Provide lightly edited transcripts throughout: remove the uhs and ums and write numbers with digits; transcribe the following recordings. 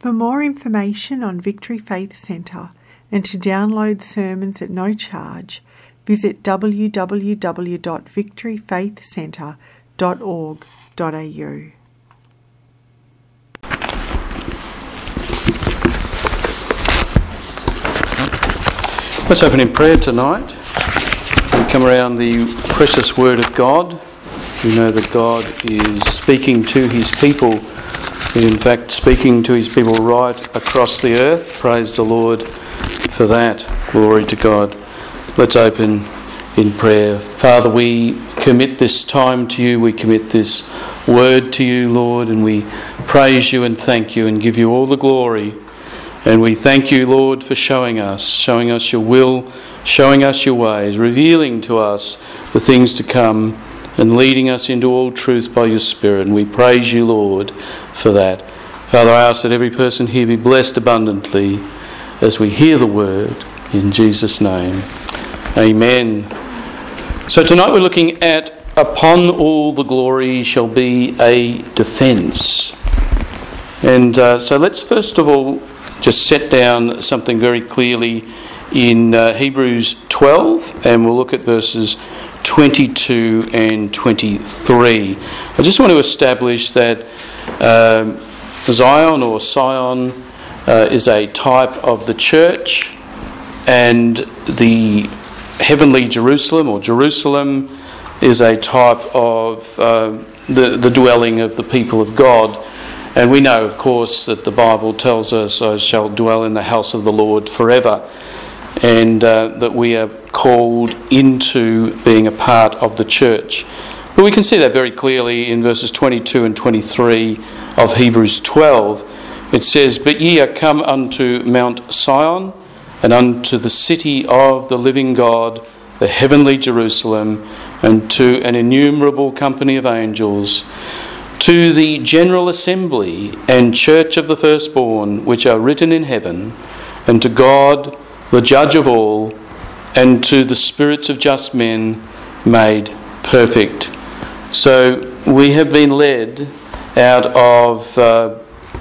For more information on Victory Faith Centre and to download sermons at no charge, visit www.victoryfaithcentre.org.au. Let's open in prayer tonight. We come around the precious Word of God. We know that God is speaking to His people. In fact, speaking to His people right across the earth. Praise the Lord for that. Glory to God. Let's open in prayer. Father, we commit this time to You. We commit this Word to You, Lord, and we praise You and thank You and give You all the glory. And we thank You, Lord, for showing us Your will, showing us Your ways, revealing to us the things to come and leading us into all truth by Your Spirit. And we praise You, Lord, for that. Father, I ask that every person here be blessed abundantly as we hear the Word in Jesus' name. Amen. So tonight we're looking at upon all the glory shall be a defence. And so let's first of all just set down something very clearly in Hebrews 12, and we'll look at verses 22 and 23. I just want to establish that Zion or Sion is a type of the church, and the heavenly Jerusalem or Jerusalem is a type of the dwelling of the people of God. And we know, of course, that the Bible tells us, I shall dwell in the house of the Lord forever, and that we are called into being a part of the church. But we can see that very clearly in verses 22 and 23 of Hebrews 12. It says, "But ye are come unto Mount Sion, and unto the city of the living God, the heavenly Jerusalem, and to an innumerable company of angels, to the general assembly and church of the firstborn, which are written in heaven, and to God, the judge of all, and to the spirits of just men made perfect." So we have been led out of the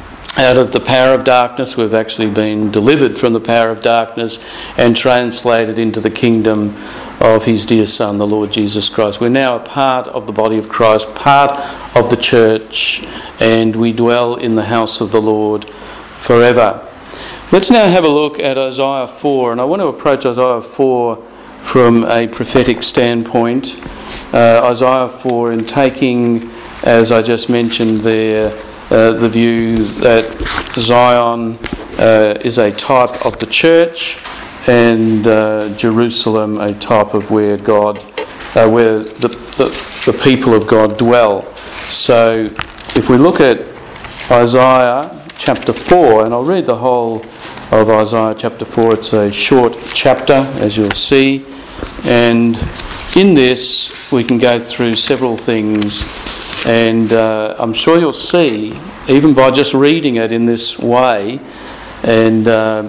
power of darkness. We've actually been delivered from the power of darkness and translated into the kingdom of His dear Son, the Lord Jesus Christ. We're now a part of the body of Christ, part of the church, and we dwell in the house of the Lord forever. Let's now have a look at Isaiah 4, and I want to approach Isaiah 4 from a prophetic standpoint. Isaiah 4, in taking, as I just mentioned there, the view that Zion is a type of the church, and Jerusalem a type of where God, where the people of God dwell. So if we look at Isaiah chapter 4, and I'll read the whole of Isaiah chapter 4. It's a short chapter, as you'll see, and in this we can go through several things, and I'm sure you'll see, even by just reading it in this way, and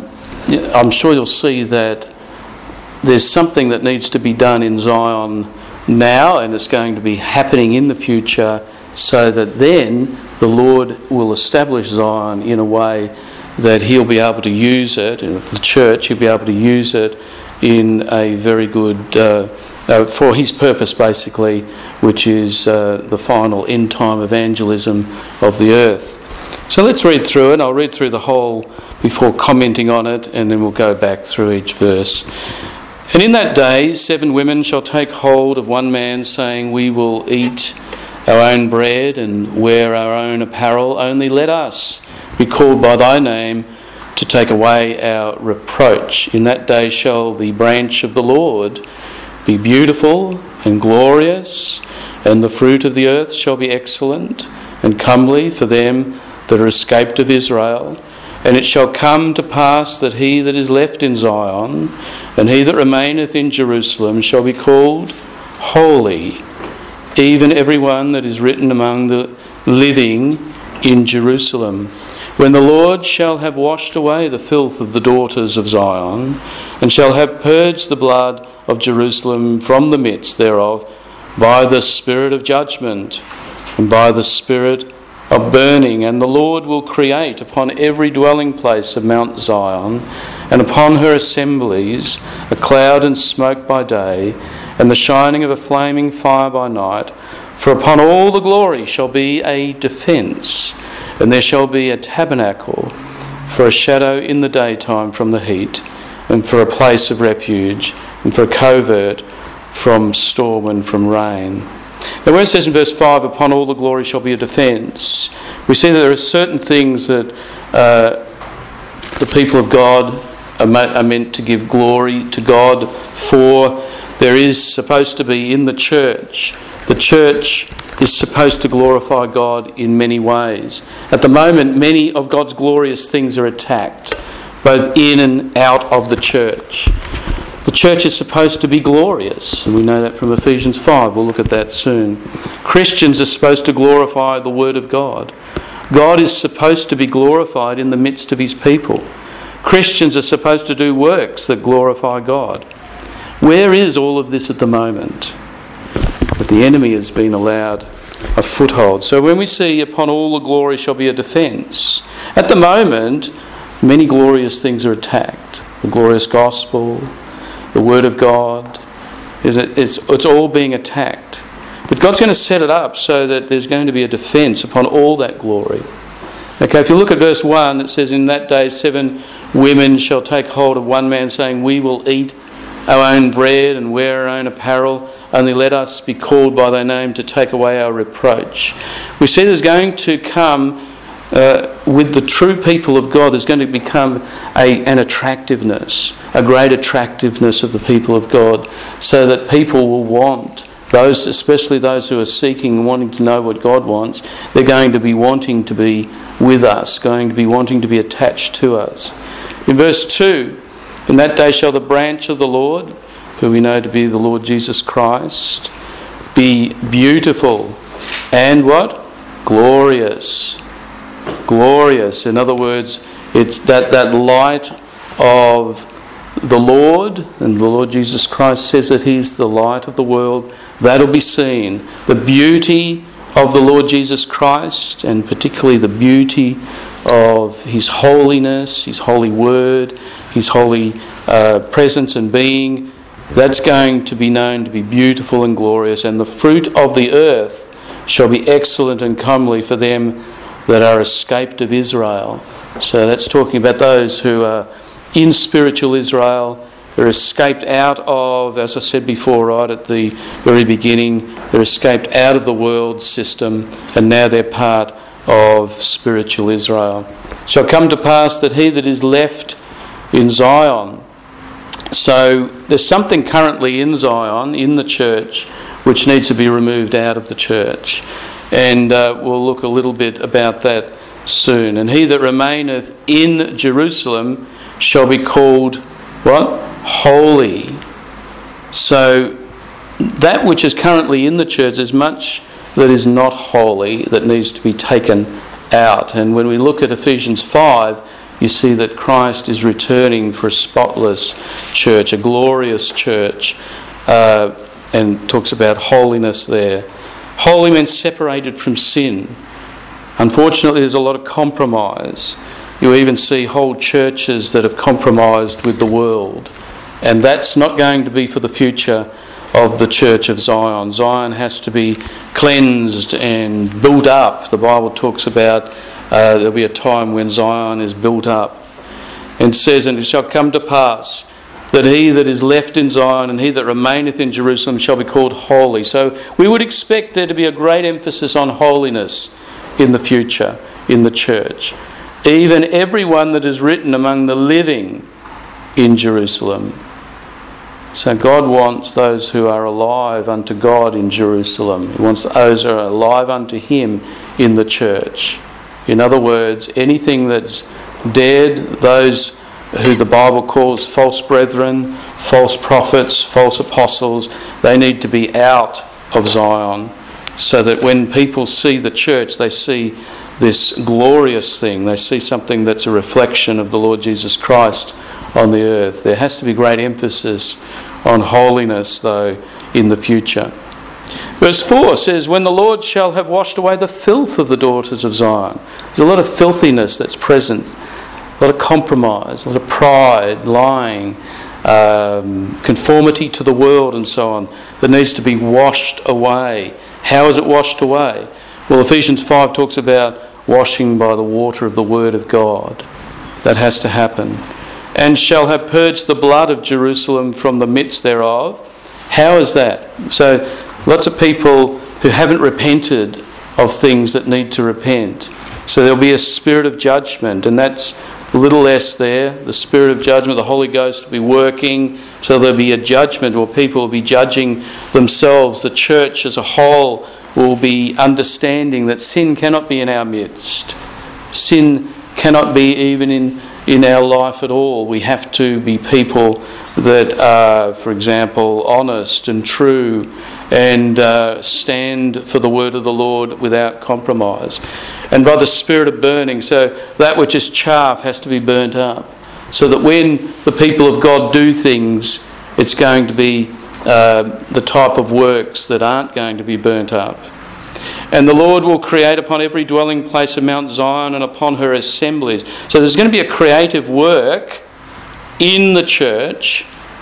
I'm sure you'll see that there's something that needs to be done in Zion now, and it's going to be happening in the future, so that then the Lord will establish Zion in a way that He'll be able to use it, and the church, He'll be able to use it in a very good, for His purpose basically, which is the final end time evangelism of the earth. So let's read through it. I'll read through the whole before commenting on it, and then we'll go back through each verse. "And in that day 7 women shall take hold of one man, saying, We will eat our own bread and wear our own apparel. Only let us be called by thy name to take away our reproach. In that day shall the branch of the Lord be beautiful and glorious, and the fruit of the earth shall be excellent and comely for them that are escaped of Israel. And it shall come to pass that he that is left in Zion and he that remaineth in Jerusalem shall be called holy, even every one that is written among the living in Jerusalem. When the Lord shall have washed away the filth of the daughters of Zion, and shall have purged the blood of Jerusalem from the midst thereof, by the spirit of judgment, and by the spirit of burning, and the Lord will create upon every dwelling place of Mount Zion, and upon her assemblies, a cloud and smoke by day, and the shining of a flaming fire by night. For upon all the glory shall be a defence, and there shall be a tabernacle for a shadow in the daytime from the heat, and for a place of refuge, and for a covert from storm and from rain. Now when it says in verse 5, upon all the glory shall be a defence, we see that there are certain things that the people of God are meant to give glory to God for. There is supposed to be in the church is supposed to glorify God in many ways. At the moment, many of God's glorious things are attacked, both in and out of the church. The church is supposed to be glorious, and we know that from Ephesians 5. We'll look at that soon. Christians are supposed to glorify the Word of God. God is supposed to be glorified in the midst of His people. Christians are supposed to do works that glorify God. Where is all of this at the moment? But the enemy has been allowed a foothold. So when we see upon all the glory shall be a defence, at the moment many glorious things are attacked. The glorious gospel, the Word of God, it's all being attacked. But God's going to set it up so that there's going to be a defence upon all that glory. Okay, if you look at verse 1, it says, in that day 7 women shall take hold of one man, saying, we will eat our own bread and wear our own apparel, only let us be called by thy name to take away our reproach. We see there's going to come, with the true people of God, there's going to become an attractiveness, a great attractiveness of the people of God, so that people will want, those, especially those who are seeking and wanting to know what God wants, they're going to be wanting to be with us, going to be wanting to be attached to us. In verse 2, in that day shall the branch of the Lord, who we know to be the Lord Jesus Christ, be beautiful and what? Glorious. Glorious. In other words, it's that light of the Lord, and the Lord Jesus Christ says that He's the light of the world, that'll be seen. The beauty of the Lord Jesus Christ, and particularly the beauty of His holiness, His holy word, His holy presence and being, that's going to be known to be beautiful and glorious. And the fruit of the earth shall be excellent and comely for them that are escaped of Israel. So that's talking about those who are in spiritual Israel. They're escaped out of, as I said before, right at the very beginning, they're escaped out of the world system, and now they're part of spiritual Israel. Shall come to pass that he that is left in Zion. So there's something currently in Zion, in the church, which needs to be removed out of the church. And we'll look a little bit about that soon. And he that remaineth in Jerusalem shall be called, what? Holy. So that which is currently in the church is much that is not holy, that needs to be taken out. And when we look at Ephesians 5, you see that Christ is returning for a spotless church, a glorious church, and talks about holiness there. Holy means separated from sin. Unfortunately, there's a lot of compromise. You even see whole churches that have compromised with the world. And that's not going to be for the future of the Church of Zion. Zion has to be cleansed and built up. The Bible talks about there'll be a time when Zion is built up. And says, and it shall come to pass that he that is left in Zion and he that remaineth in Jerusalem shall be called holy. So we would expect there to be a great emphasis on holiness in the future, in the church. Even everyone that is written among the living in Jerusalem. So God wants those who are alive unto God in Jerusalem. He wants those who are alive unto Him in the church. In other words, anything that's dead, those who the Bible calls false brethren, false prophets, false apostles, they need to be out of Zion, so that when people see the church, they see this glorious thing. They see something that's a reflection of the Lord Jesus Christ on the earth. There has to be great emphasis on holiness, though, in the future. Verse 4 says, when the Lord shall have washed away the filth of the daughters of Zion. There's a lot of filthiness that's present, a lot of compromise, a lot of pride, lying, conformity to the world and so on, that needs to be washed away. How is it washed away? Well, Ephesians 5 talks about washing by the water of the Word of God. That has to happen. And shall have purged the blood of Jerusalem from the midst thereof. How is that? So lots of people who haven't repented of things that need to repent. So there'll be a spirit of judgment, and that's a little less there. The spirit of judgment, the Holy Ghost will be working, so there'll be a judgment, or people will be judging themselves. The church as a whole will be understanding that sin cannot be in our midst. Sin cannot be even in our life at all. We have to be people that are, for example, honest and true and stand for the word of the Lord without compromise. And by the spirit of burning, so that which is chaff has to be burnt up, so that when the people of God do things, it's going to be the type of works that aren't going to be burnt up. And the Lord will create upon every dwelling place of Mount Zion and upon her assemblies. So there's going to be a creative work in the church.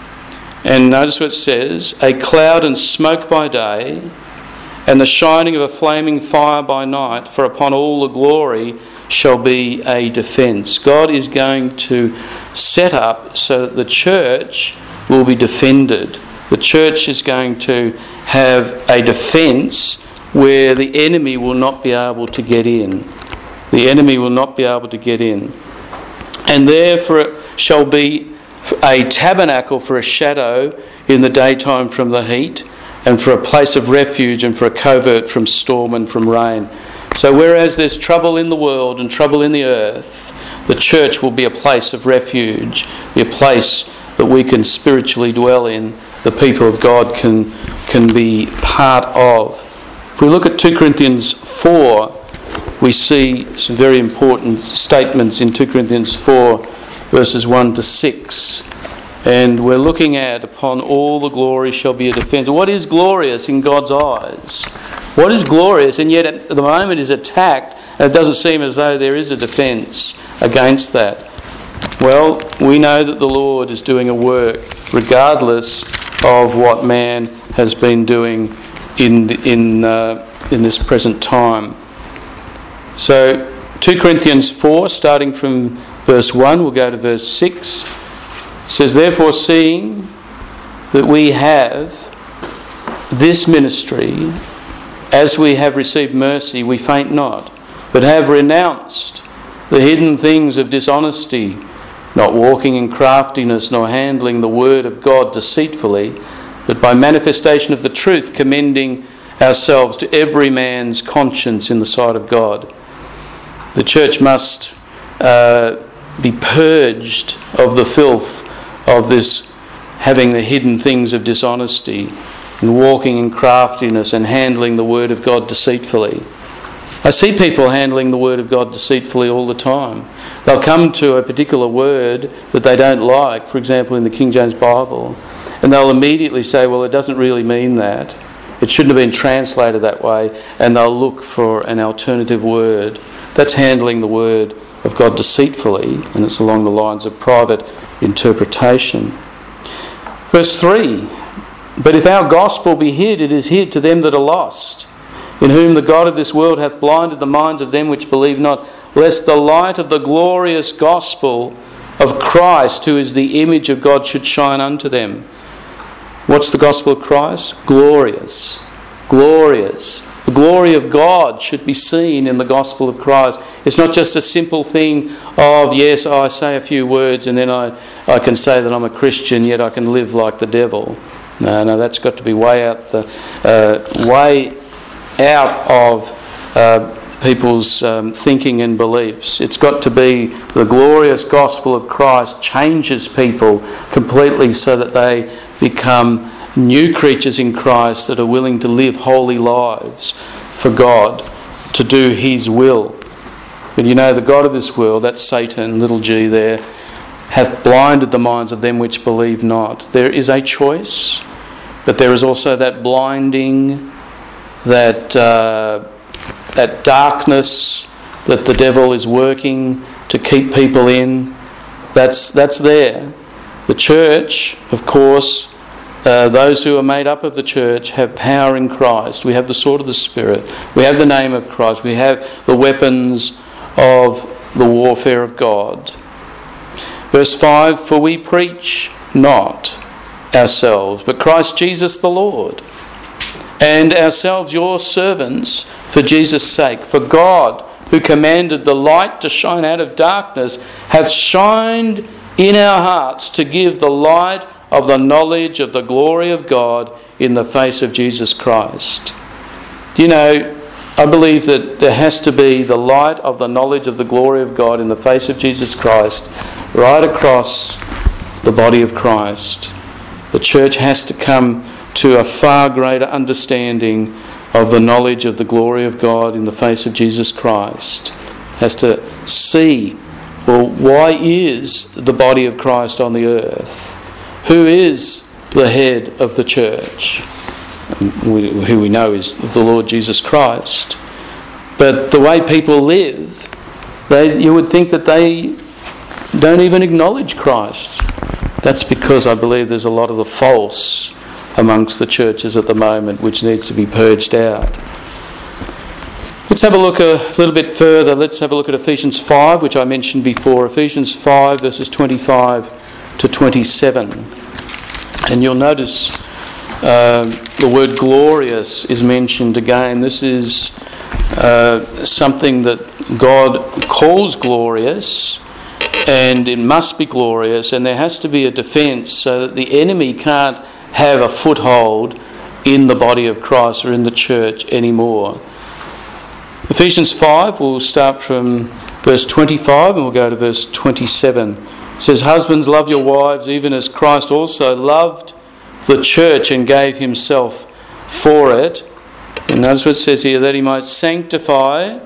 And notice what it says, a cloud and smoke by day, and the shining of a flaming fire by night, for upon all the glory shall be a defence. God is going to set up so that the church will be defended. The church is going to have a defence where the enemy will not be able to get in. The enemy will not be able to get in. And therefore it shall be a tabernacle for a shadow in the daytime from the heat, and for a place of refuge, and for a covert from storm and from rain. So whereas there's trouble in the world and trouble in the earth, the church will be a place of refuge, be a place that we can spiritually dwell in, the people of God can be part of. If we look at 2 Corinthians 4, we see some very important statements in 2 Corinthians 4, verses 1 to 6. And we're looking at, upon all the glory shall be a defence. What is glorious in God's eyes? What is glorious and yet at the moment is attacked, and it doesn't seem as though there is a defence against that? Well, we know that the Lord is doing a work regardless of what man has been doing in this present time. So 2 Corinthians 4, starting from verse 1, we'll go to verse 6. It says, therefore, seeing that we have this ministry, as we have received mercy, we faint not, but have renounced the hidden things of dishonesty, not walking in craftiness, nor handling the word of God deceitfully, but by manifestation of the truth, commending ourselves to every man's conscience in the sight of God. The church must be purged of the filth of this having the hidden things of dishonesty and walking in craftiness and handling the word of God deceitfully. I see people handling the word of God deceitfully all the time. They'll come to a particular word that they don't like, for example in the King James Bible, and they'll immediately say, well, it doesn't really mean that. It shouldn't have been translated that way, and they'll look for an alternative word. That's handling the word of God deceitfully, and it's along the lines of private interpretation. Verse 3, but if our gospel be hid, it is hid to them that are lost, in whom the God of this world hath blinded the minds of them which believe not, lest the light of the glorious gospel of Christ, who is the image of God, should shine unto them. What's the gospel of Christ? Glorious. Glorious. The glory of God should be seen in the gospel of Christ. It's not just a simple thing of, yes, I say a few words and then I can say that I'm a Christian, yet I can live like the devil. No, that's got to be way out of people's thinking and beliefs. It's got to be the glorious gospel of Christ changes people completely so that they become new creatures in Christ that are willing to live holy lives for God, to do His will. But you know, the God of this world, that's Satan, little g there, hath blinded the minds of them which believe not. There is a choice, but there is also that blinding that darkness that the devil is working to keep people in, that's there. The church, of course, those who are made up of the church have power in Christ. We have the sword of the Spirit. We have the name of Christ. We have the weapons of the warfare of God. Verse 5, for we preach not ourselves, but Christ Jesus the Lord, and ourselves your servants for Jesus' sake. For God, who commanded the light to shine out of darkness, hath shined in our hearts to give the light of the knowledge of the glory of God in the face of Jesus Christ. You know, I believe that there has to be the light of the knowledge of the glory of God in the face of Jesus Christ right across the body of Christ. The church has to come to a far greater understanding of the knowledge of the glory of God in the face of Jesus Christ. Has to see, well, why is the body of Christ on the earth? Who is the head of the church? Who we know is the Lord Jesus Christ. But the way people live, you would think that they don't even acknowledge Christ. That's because I believe there's a lot of the false amongst the churches at the moment, which needs to be purged out. Let's have a look a little bit further. Let's have a look at Ephesians 5, which I mentioned before. Ephesians 5, verses 25 to 27. And you'll notice the word glorious is mentioned again. This is something that God calls glorious, and it must be glorious, and there has to be a defence so that the enemy can't have a foothold in the body of Christ or in the church anymore. Ephesians 5, we'll start from verse 25 and we'll go to verse 27. It says, husbands, love your wives, even as Christ also loved the church and gave himself for it. And notice what it says here, that he might sanctify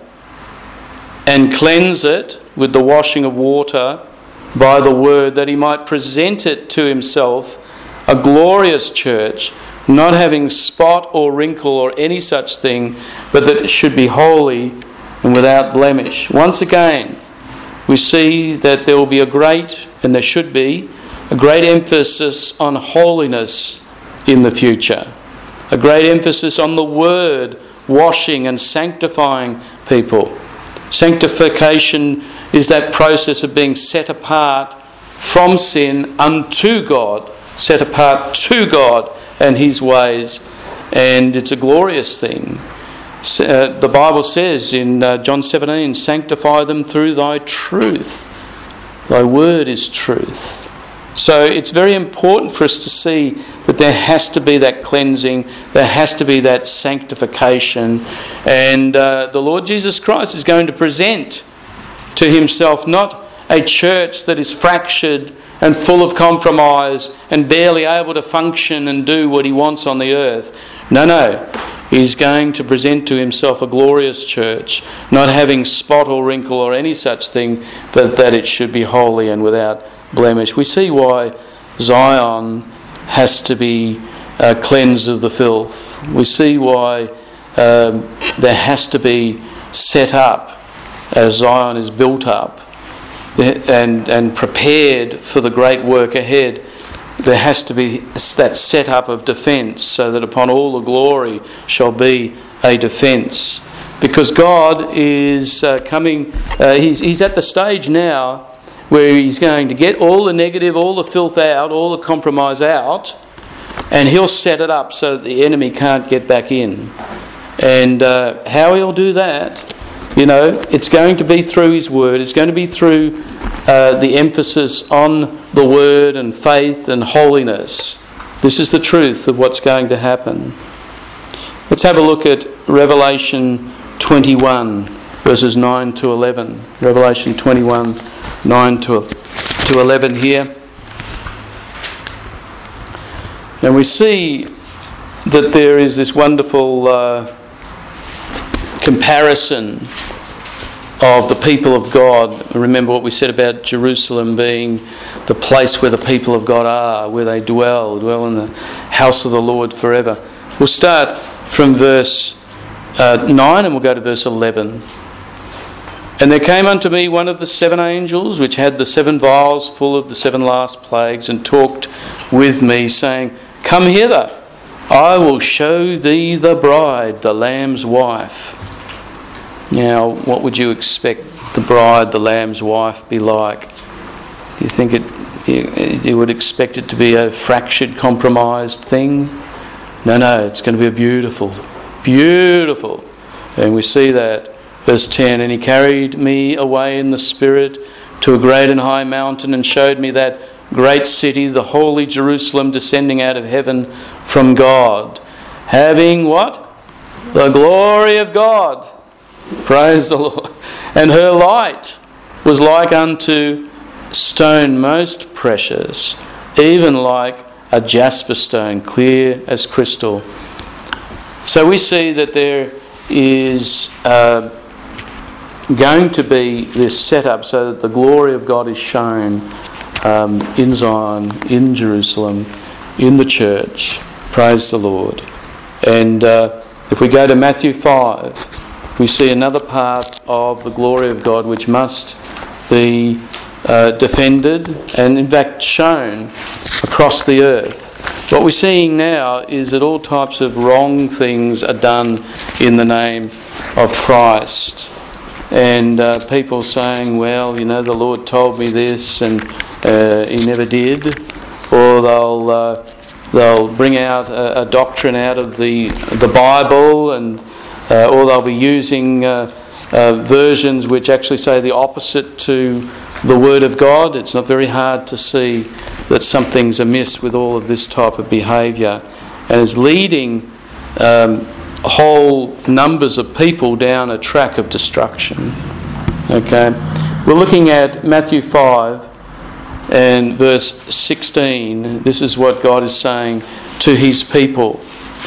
and cleanse it with the washing of water by the word, that he might present it to himself a glorious church, not having spot or wrinkle or any such thing, but that it should be holy and without blemish. Once again, we see that there will be and there should be, a great emphasis on holiness in the future. A great emphasis on the word washing and sanctifying people. Sanctification is that process of being set apart from sin unto God, set apart to God and his ways, and it's a glorious thing. The Bible says in John 17, sanctify them through thy truth. Thy word is truth. So it's very important for us to see that there has to be that cleansing, there has to be that sanctification, and the Lord Jesus Christ is going to present to himself not a church that is fractured and full of compromise and barely able to function and do what he wants on the earth. No. He's going to present to himself a glorious church, not having spot or wrinkle or any such thing, but that it should be holy and without blemish. We see why Zion has to be cleansed of the filth. We see why there has to be set up as Zion is built up and prepared for the great work ahead. There has to be that set up of defence, so that upon all the glory shall be a defence. Because God is coming, he's at the stage now where he's going to get all the negative, all the filth out, all the compromise out, and he'll set it up so that the enemy can't get back in. And how he'll do that, it's going to be through his word. It's going to be through the emphasis on the word and faith and holiness. This is the truth of what's going to happen. Let's have a look at Revelation 21, verses 9 to 11. Revelation 21, 9 to 11 here. And we see that there is this wonderful comparison of the people of God. Remember what we said about Jerusalem being the place where the people of God are, where they dwell in the house of the Lord forever. We'll start from verse 9, and we'll go to verse 11. And there came unto me one of the 7 angels, which had the 7 vials full of the 7 last plagues, and talked with me, saying, Come hither, I will show thee the bride, the Lamb's wife. Now, what would you expect the bride, the Lamb's wife, be like? You think you would expect it to be a fractured, compromised thing? No, it's going to be a beautiful. And we see that. Verse 10, And he carried me away in the Spirit to a great and high mountain, and showed me that great city, the holy Jerusalem, descending out of heaven from God, having what? The glory of God. Praise the Lord. And her light was like unto stone most precious, even like a jasper stone, clear as crystal. So we see that there is going to be this setup so that the glory of God is shown in Zion, in Jerusalem, in the church. Praise the Lord. And if we go to Matthew 5, we see another part of the glory of God which must be defended and in fact shown across the earth. What we're seeing now is that all types of wrong things are done in the name of Christ. And people saying, well, the Lord told me this and he never did. Or they'll bring out a doctrine out of the Bible, and or they'll be using versions which actually say the opposite to the Word of God. It's not very hard to see that something's amiss with all of this type of behaviour, and is leading whole numbers of people down a track of destruction. Okay, we're looking at Matthew 5 and verse 16. This is what God is saying to his people.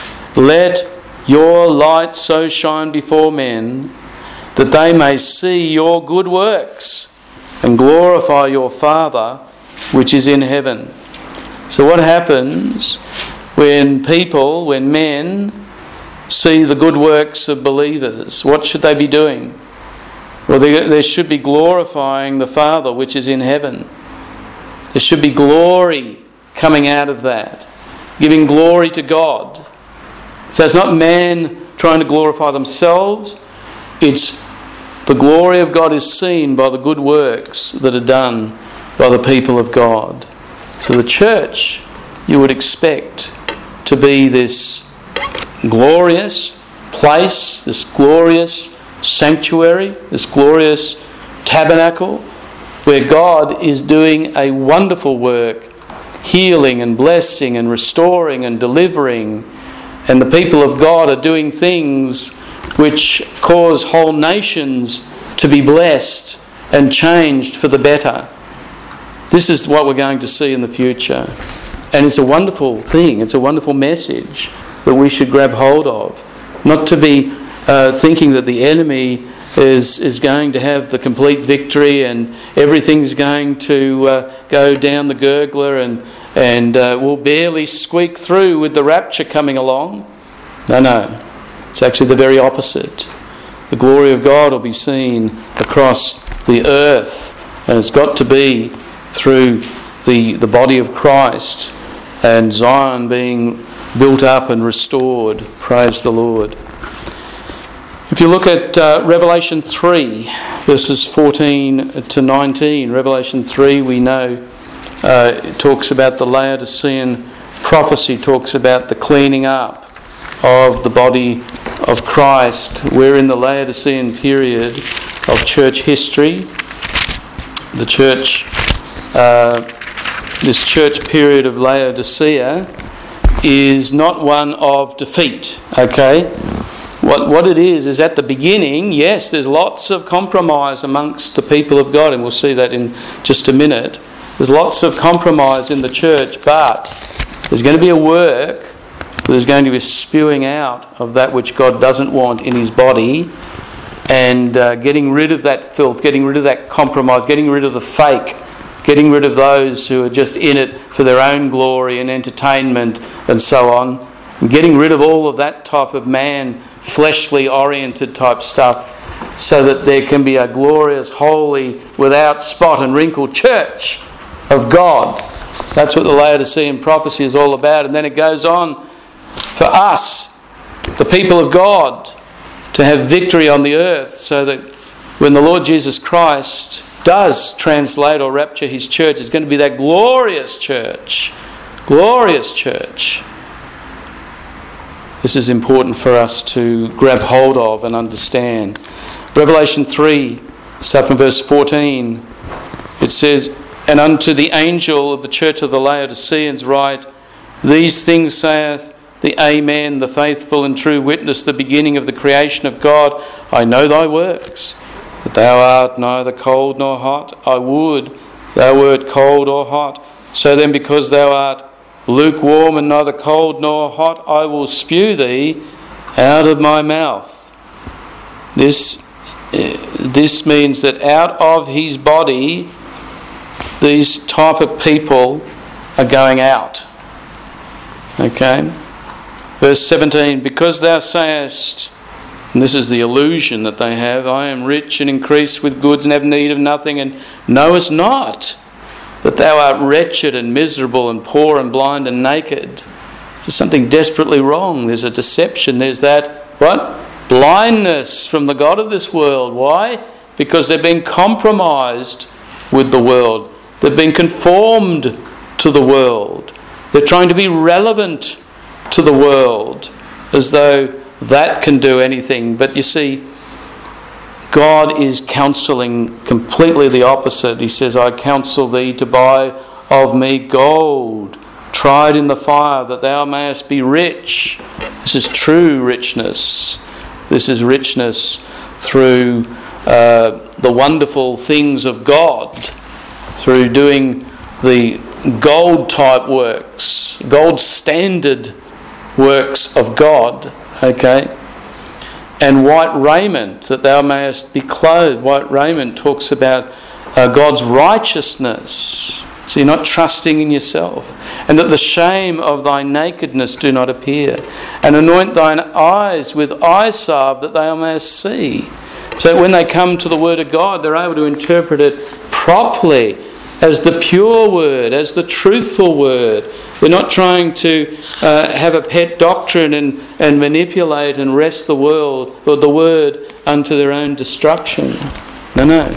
Let your light so shine before men that they may see your good works and glorify your Father which is in heaven. So what happens when men see the good works of believers? What should they be doing? Well, they should be glorifying the Father which is in heaven. There should be glory coming out of that, giving glory to God. So it's not man trying to glorify themselves, it's the glory of God is seen by the good works that are done by the people of God. So the church, you would expect to be this glorious place, this glorious sanctuary, this glorious tabernacle, where God is doing a wonderful work, healing and blessing and restoring and delivering, and the people of God are doing things which cause whole nations to be blessed and changed for the better. This is what we're going to see in the future. And it's a wonderful thing, it's a wonderful message that we should grab hold of. Not to be thinking that the enemy is going to have the complete victory and everything's going to go down the gurgler and we'll barely squeak through with the rapture coming along. No. It's actually the very opposite. The glory of God will be seen across the earth, and it's got to be through the body of Christ and Zion being built up and restored. Praise the Lord. If you look at Revelation 3, verses 14 to 19, Revelation 3, we know it talks about the Laodicean prophecy, talks about the cleaning up of the body of Christ. We're in the Laodicean period of church history. The church, this church period of Laodicea is not one of defeat, okay? What it is at the beginning, yes, there's lots of compromise amongst the people of God, and we'll see that in just a minute. There's lots of compromise in the church, but there's going to be a work. There's going to be a spewing out of that which God doesn't want in his body, and getting rid of that filth, getting rid of that compromise, getting rid of the fake, getting rid of those who are just in it for their own glory and entertainment and so on, and getting rid of all of that type of man fleshly oriented type stuff, so that there can be a glorious, holy, without spot and wrinkle church of God. That's what the Laodicean prophecy is all about. And then it goes on for us, the people of God, to have victory on the earth, so that when the Lord Jesus Christ does translate or rapture his church, it's going to be that glorious church. Glorious church. This is important for us to grab hold of and understand. Revelation 3, start from verse 14. It says, "And unto the angel of the church of the Laodiceans write, These things saith the Amen, the faithful and true witness, the beginning of the creation of God. I know thy works, that thou art neither cold nor hot. I would thou wert cold or hot. So then, because thou art lukewarm and neither cold nor hot, I will spew thee out of my mouth." This means that out of his body, these type of people are going out. Okay? Verse 17, "Because thou sayest," and this is the illusion that they have, "I am rich and increase with goods and have need of nothing, and knowest not that thou art wretched and miserable and poor and blind and naked." There's something desperately wrong. There's a deception. There's that, what? Blindness from the God of this world. Why? Because they've been compromised with the world. They've been conformed to the world. They're trying to be relevant to the world, as though that can do anything. But you see, God is counselling completely the opposite. He says, "I counsel thee to buy of me gold, tried in the fire, that thou mayest be rich." This is true richness. This is richness through the wonderful things of God, through doing the gold type works, gold standard works of God, okay? And white raiment, that thou mayest be clothed. White raiment talks about God's righteousness. So you're not trusting in yourself. "And that the shame of thy nakedness do not appear. And anoint thine eyes with eye salve, that thou mayest see." So when they come to the Word of God, they're able to interpret it properly, as the pure Word, as the truthful Word. They're not trying to have a pet doctrine and manipulate and wrest the world or the Word unto their own destruction. No.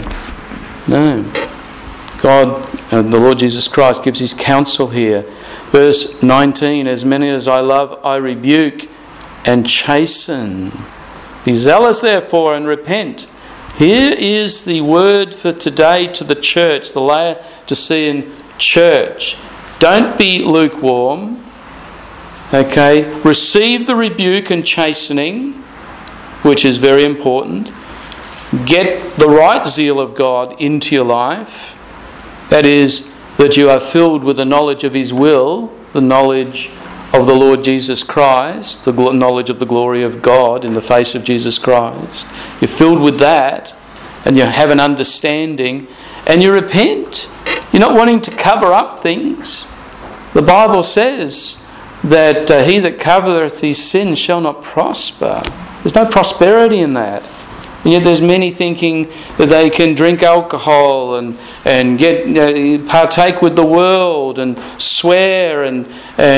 God, the Lord Jesus Christ, gives his counsel here. Verse 19, "As many as I love, I rebuke and chasten. Be zealous therefore and repent." Here is the word for today to the church, the Laodicean church. Don't be lukewarm. Okay? Receive the rebuke and chastening, which is very important. Get the right zeal of God into your life. That is, that you are filled with the knowledge of his will, the knowledge of the Lord Jesus Christ, the knowledge of the glory of God in the face of Jesus Christ. You're filled with that, and you have an understanding, and you repent. You're not wanting to cover up things. The Bible says that he that covereth his sin shall not prosper. There's no prosperity in that. And yet there's many thinking that they can drink alcohol and get partake with the world and swear and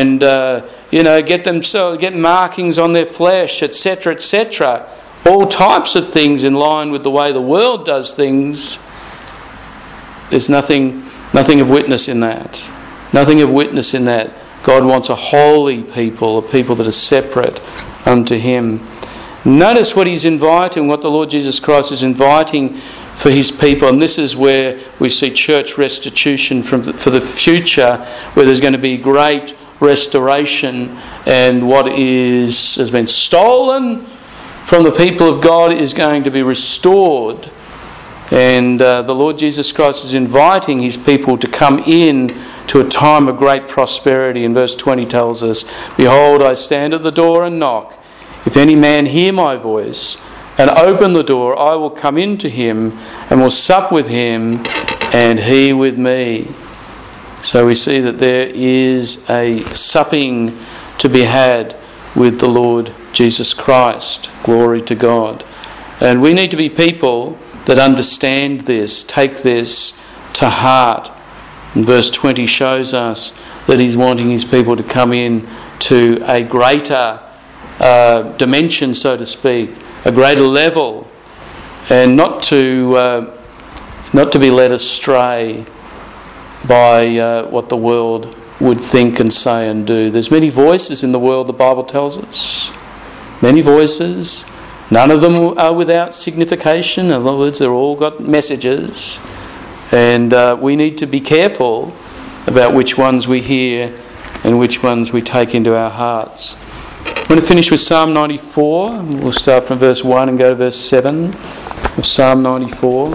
get markings on their flesh, etc., etc. All types of things in line with the way the world does things. There's nothing of witness in that. Nothing of witness in that. God wants a holy people, a people that are separate unto him. Notice what he's inviting, what the Lord Jesus Christ is inviting for his people. And this is where we see church restitution for the future, where there's going to be great restoration, and what has been stolen from the people of God is going to be restored. And the Lord Jesus Christ is inviting his people to come in to a time of great prosperity. And verse 20 tells us, "Behold, I stand at the door and knock. If any man hear my voice and open the door, I will come into him and will sup with him and he with me." So we see that there is a supping to be had with the Lord Jesus Christ. Glory to God. And we need to be people that understand this, take this to heart. And verse 20 shows us that he's wanting his people to come in to a greater dimension, so to speak, a greater level, and not to be led astray by what the world would think and say and do. There's many voices in the world, the Bible tells us. Many voices. None of them are without signification. In other words, they've all got messages. And we need to be careful about which ones we hear and which ones we take into our hearts. I'm going to finish with Psalm 94. We'll start from verse 1 and go to verse 7 of Psalm 94.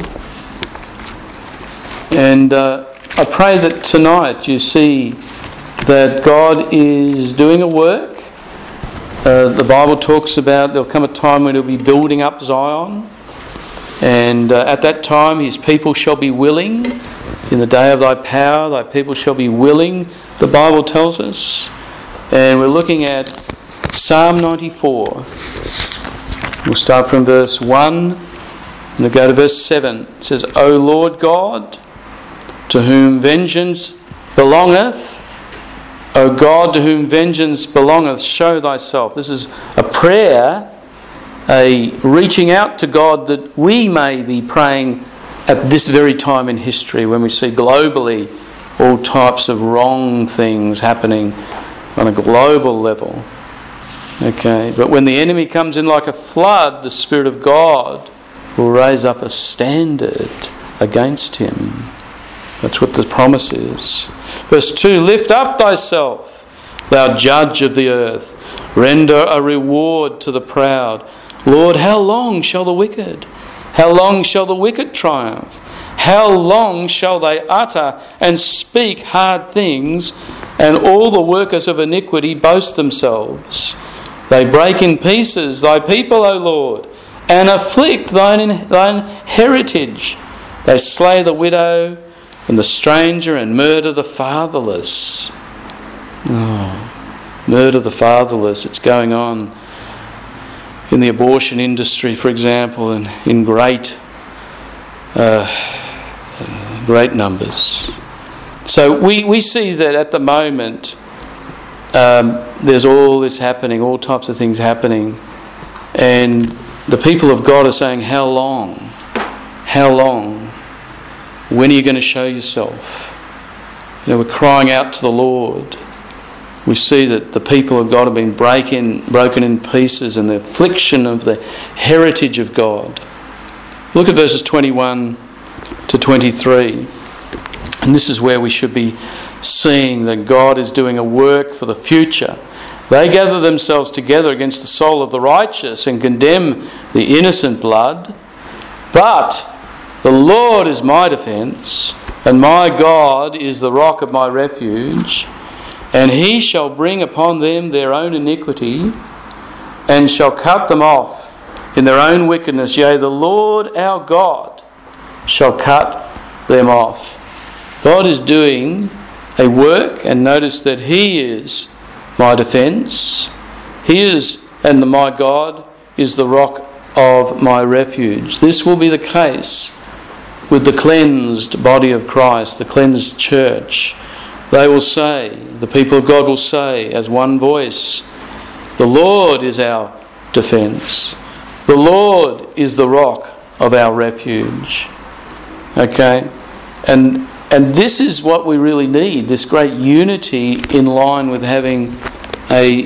And I pray that tonight you see that God is doing a work. The Bible talks about there'll come a time when he'll be building up Zion, and at that time his people shall be willing. In the day of thy power thy people shall be willing, the Bible tells us. And we're looking at Psalm 94. We'll start from verse 1 and we'll go to verse 7. It says, O Lord God, to whom vengeance belongeth, O God, to whom vengeance belongeth, show thyself. This is a prayer, a reaching out to God that we may be praying at this very time in history when we see globally all types of wrong things happening on a global level. Okay, but when the enemy comes in like a flood, the Spirit of God will raise up a standard against him. That's what the promise is. Verse 2, lift up thyself, thou judge of the earth. Render a reward to the proud. Lord, how long shall the wicked? How long shall the wicked triumph? How long shall they utter and speak hard things, and all the workers of iniquity boast themselves? They break in pieces thy people, O Lord, and afflict thine heritage. They slay the widow and the stranger, and murder the fatherless. Oh, murder the fatherless. It's going on in the abortion industry, for example, and in great numbers. So we see that at the moment there's all this happening, all types of things happening, and the people of God are saying, how long? How long? When are you going to show yourself? You know, we're crying out to the Lord. We see that the people of God have been broken in pieces, and the affliction of the heritage of God. Look at verses 21 to 23. And this is where we should be seeing that God is doing a work for the future. They gather themselves together against the soul of the righteous and condemn the innocent blood. But the Lord is my defence, and my God is the rock of my refuge. And he shall bring upon them their own iniquity, and shall cut them off in their own wickedness. Yea, the Lord our God shall cut them off. God is doing a work, and notice that he is my defence. He is, and my God is the rock of my refuge. This will be the case with the cleansed body of Christ, the cleansed church. They will say, the people of God will say as one voice, the Lord is our defence. The Lord is the rock of our refuge. Okay? And this is what we really need, this great unity in line with having a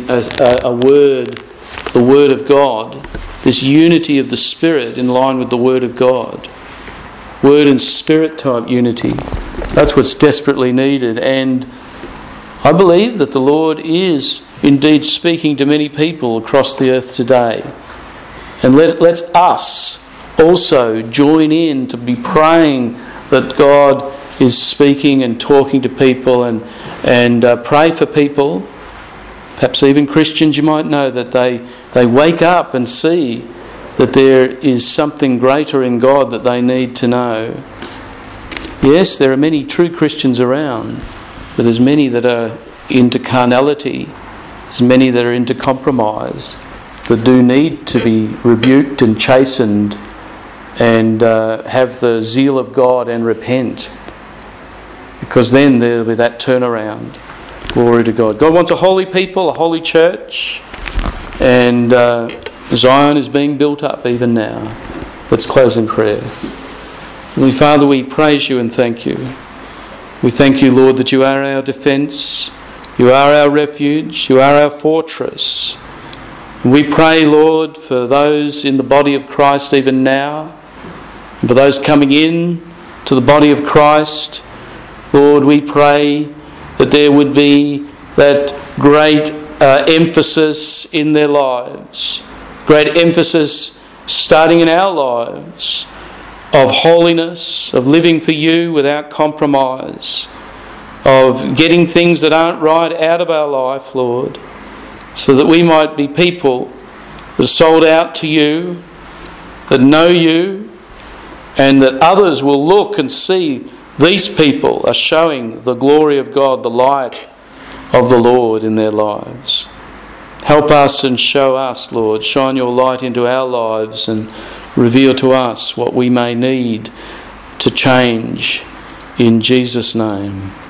word, the Word of God, this unity of the Spirit in line with the Word of God. Word and Spirit type unity. That's what's desperately needed. And I believe that the Lord is indeed speaking to many people across the earth today. And let's us also join in to be praying that God is speaking and talking to people, and pray for people. Perhaps even Christians, you might know, that they wake up and see that there is something greater in God that they need to know. Yes, there are many true Christians around, but there's many that are into carnality. There's many that are into compromise. that do need to be rebuked and chastened and have the zeal of God and repent. Because then there'll be that turnaround. Glory to God. God wants a holy people, a holy church, and Zion is being built up even now. Let's close in prayer. Heavenly Father, we praise you and thank you. We thank you, Lord, that you are our defence, you are our refuge, you are our fortress. And we pray, Lord, for those in the body of Christ even now, and for those coming in to the body of Christ. Lord, we pray that there would be that great emphasis in their lives, great emphasis starting in our lives, of holiness, of living for you without compromise, of getting things that aren't right out of our life, Lord, so that we might be people that are sold out to you, that know you, and that others will look and see these people are showing the glory of God, the light of the Lord in their lives. Help us and show us, Lord. Shine your light into our lives and reveal to us what we may need to change. In Jesus' name.